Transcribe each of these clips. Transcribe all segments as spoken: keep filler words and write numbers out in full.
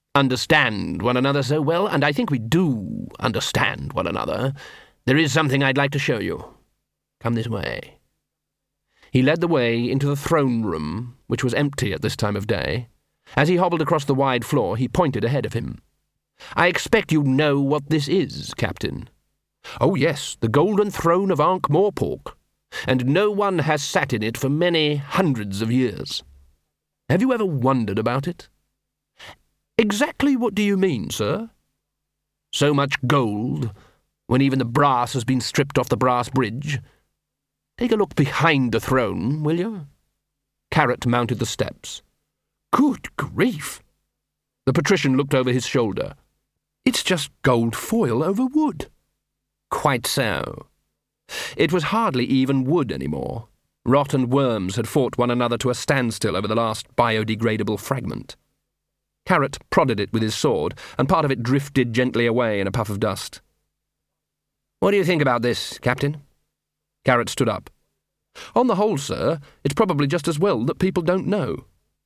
understand one another so well, and I think we do understand one another, there is something I'd like to show you. Come this way. He led the way into the throne room, which was empty at this time of day. As he hobbled across the wide floor, he pointed ahead of him. I expect you know what this is, Captain. Oh, yes, the golden throne of Ankh-Morpork, and no one has sat in it for many hundreds of years. Have you ever wondered about it? Exactly what do you mean, sir? So much gold, when even the brass has been stripped off the brass bridge. Take a look behind the throne, will you? Carrot mounted the steps. Good grief! The patrician looked over his shoulder. It's just gold foil over wood. Quite so. It was hardly even wood anymore. Rot and worms had fought one another to a standstill over the last biodegradable fragment. Carrot prodded it with his sword, and part of it drifted gently away in a puff of dust. What do you think about this, Captain? Carrot stood up. On the whole, sir, it's probably just as well that people don't know.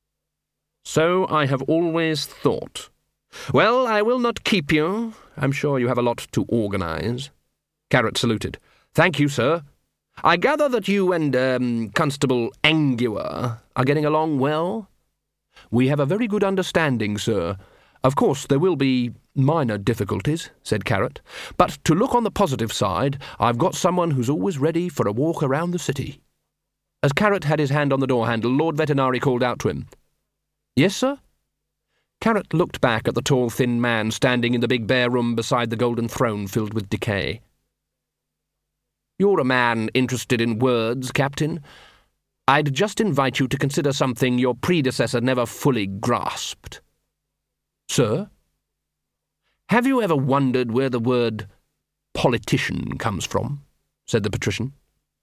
So I have always thought. Well, I will not keep you. I'm sure you have a lot to organise. Carrot saluted. Thank you, sir. I gather that you and, um, Constable Angua are getting along well? We have a very good understanding, sir. Of course, there will be minor difficulties, said Carrot. But to look on the positive side, I've got someone who's always ready for a walk around the city. As Carrot had his hand on the door handle, Lord Vetinari called out to him. Yes, sir? Carrot looked back at the tall, thin man standing in the big bare room beside the golden throne filled with decay. You're a man interested in words, Captain. I'd just invite you to consider something your predecessor never fully grasped. Sir? Have you ever wondered where the word politician comes from? Said the patrician.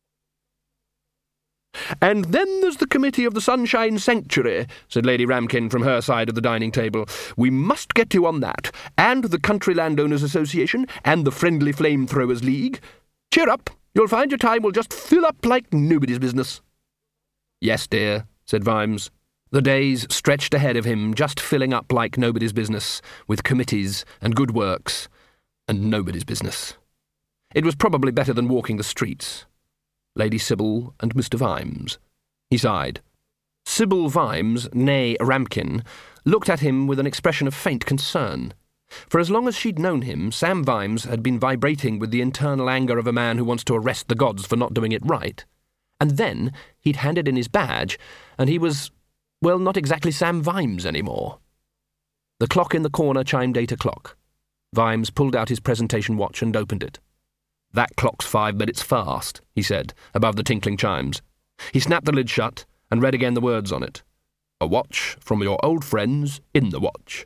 And then there's the Committee of the Sunshine Sanctuary, said Lady Ramkin from her side of the dining table. We must get you on that, and the Country Landowners Association, and the Friendly Flamethrowers League. Cheer up, you'll find your time will just fill up like nobody's business. Yes, dear, said Vimes. The days stretched ahead of him, just filling up like nobody's business, with committees and good works, and nobody's business. It was probably better than walking the streets. Lady Sybil and Mister Vimes. He sighed. Sybil Vimes, née Ramkin, looked at him with an expression of faint concern. For as long as she'd known him, Sam Vimes had been vibrating with the internal anger of a man who wants to arrest the gods for not doing it right. And then he'd handed in his badge, and he was, well, not exactly Sam Vimes anymore. The clock in the corner chimed eight o'clock. Vimes pulled out his presentation watch and opened it. That clock's five minutes fast, he said, above the tinkling chimes. He snapped the lid shut and read again the words on it. A watch from your old friends in the watch.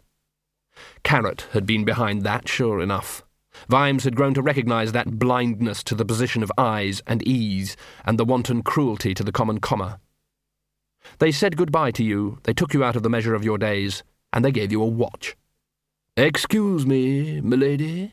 Carrot had been behind that, sure enough. Vimes had grown to recognise that blindness to the position of eyes and ease, and the wanton cruelty to the common comma. They said goodbye to you, they took you out of the measure of your days, and they gave you a watch. Excuse me, milady?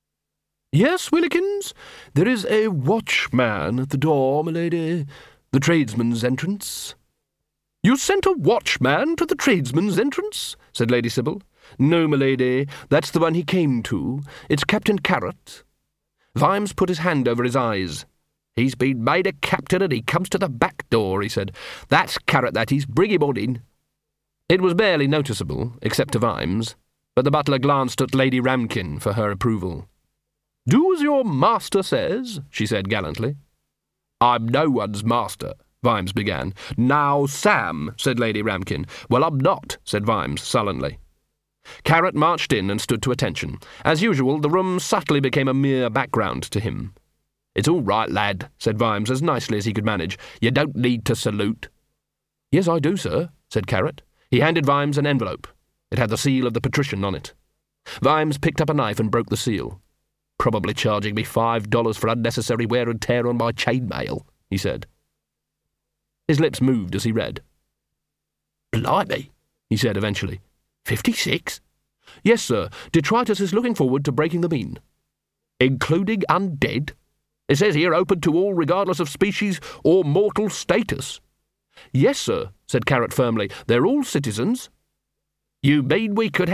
Yes, Willikins, there is a watchman at the door, milady. The tradesman's entrance. You sent a watchman to the tradesman's entrance? Said Lady Sybil. No, milady, that's the one he came to. It's Captain Carrot. Vimes put his hand over his eyes. He's been made a captain and he comes to the back door, he said. That's Carrot, that is. Bring him on in. It was barely noticeable, except to Vimes, but the butler glanced at Lady Ramkin for her approval. Do as your master says, she said gallantly. I'm no one's master, Vimes began. Now, Sam, said Lady Ramkin. Well, I'm not, said Vimes sullenly. Carrot marched in and stood to attention. As usual, the room subtly became a mere background to him. It's all right, lad, said Vimes as nicely as he could manage. You don't need to salute. Yes, I do, sir, said Carrot. He handed Vimes an envelope. It had the seal of the patrician on it. Vimes picked up a knife and broke the seal. Probably charging me five dollars for unnecessary wear and tear on my chainmail, he said. His lips moved as he read. Blimey, he said eventually. Fifty-six? Yes, sir. Detritus is looking forward to breaking the mean. Including undead? It says here open to all regardless of species or mortal status. Yes, sir, said Carrot firmly. They're all citizens. You mean we could have